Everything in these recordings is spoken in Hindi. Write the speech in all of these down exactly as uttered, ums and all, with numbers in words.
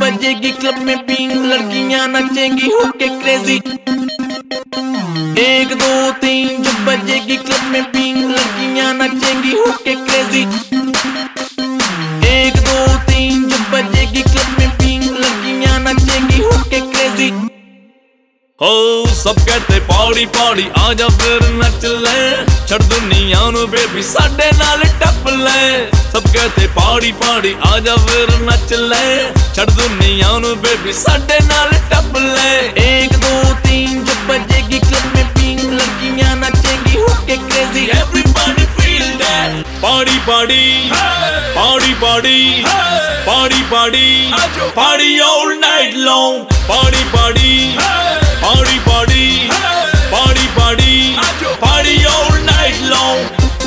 बजेगी क्लब में पिंग, लड़कियां नचेंगी होके क्रेजी। एक दो तीन जब बजेगी क्लब में पिंग, लड़कियां नचेंगी होके क्रेजी। एक दो तीन जब बजेगी क्लब में पिंग, लड़कियां नचेंगी होके क्रेजी। हो सब कहते पौड़ी पौड़ी आजा फिर नच ले, छड़ दुनिया नू बेबी साडे नाल टप ले। सब कहते पौड़ी पौड़ी आजा फिर नच ले, छड़ दुनिया नू बेबी साडे नाल टप ले। एक दो तीन जब बजेगी क्लब में पिंग, लड़कियां नचेंगी होके crazy. Everybody feel that party party party party party party party all night long, party party party party party party party all night long।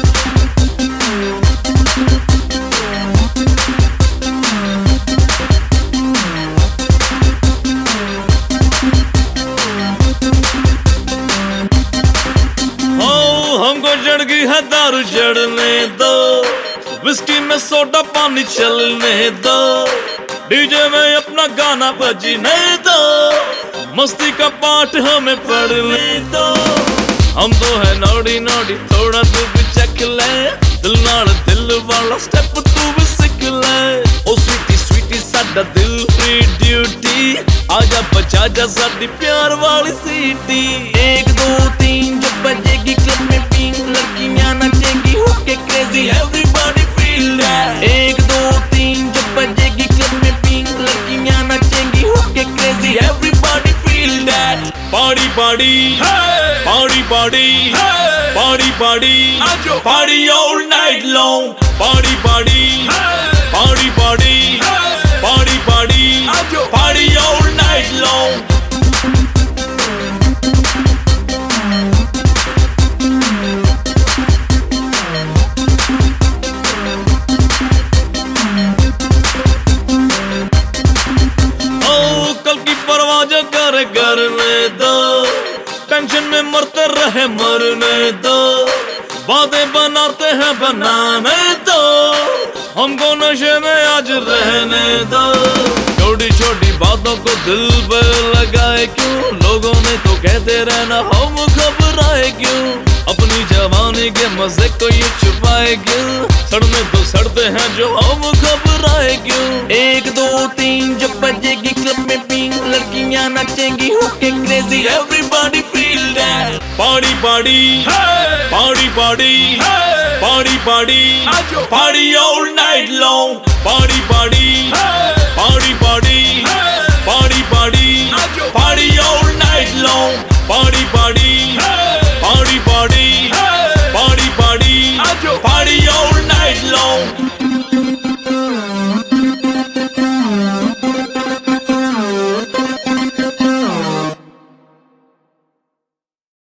हमको चढ़ गई है दारू चढ़ने दो, विस्की में सोडा पानी चलने दो, डीजे में अपना गाना बजने दो, मस्ती का पाठ हमें पढ़ने दो। हम तो है नौड़ी नौड़ी थोड़ा तू भी चख ले, दिल नाल दिल वाला स्टेप तू भी सीख ले। ओ स्वीटी स्वीटी साडा दिल फ्री ड्यूटी, आजा बजा जा साडी प्यार वाली सीटी। एक दो तीन जब बजेगी क्लब में पिंग, लड़कियां नचेंगी होके क्रेजी। Everybody feel that एक दो तीन जब बजेगी क्लब में पिंग, लड़कियां नचेंगी होके crazy. Everybody feel that party party party party party party party all night long, party party party party party party party all night long। कल की परवाह जो करे करने दो, टेंशन में मरते रहे मरने दो, बातें बनाते हैं बनाने दो, हमको नशे में आज रहने दो। छोटी छोटी बातों को दिल पे लगाए क्यों, लोगों ने तो कहते रहना हम घबराए क्यों, अपनी जवानी के मजे को ये छुपाए क्यों, सड़ने तो सड़ते हैं जो हम घबराए क्यों। एक दो तीन जब बजेगी क्लब में पिंग, लड़कियां नचेंगी होके crazy. Everybody feel that party party party party party party party all night long, party party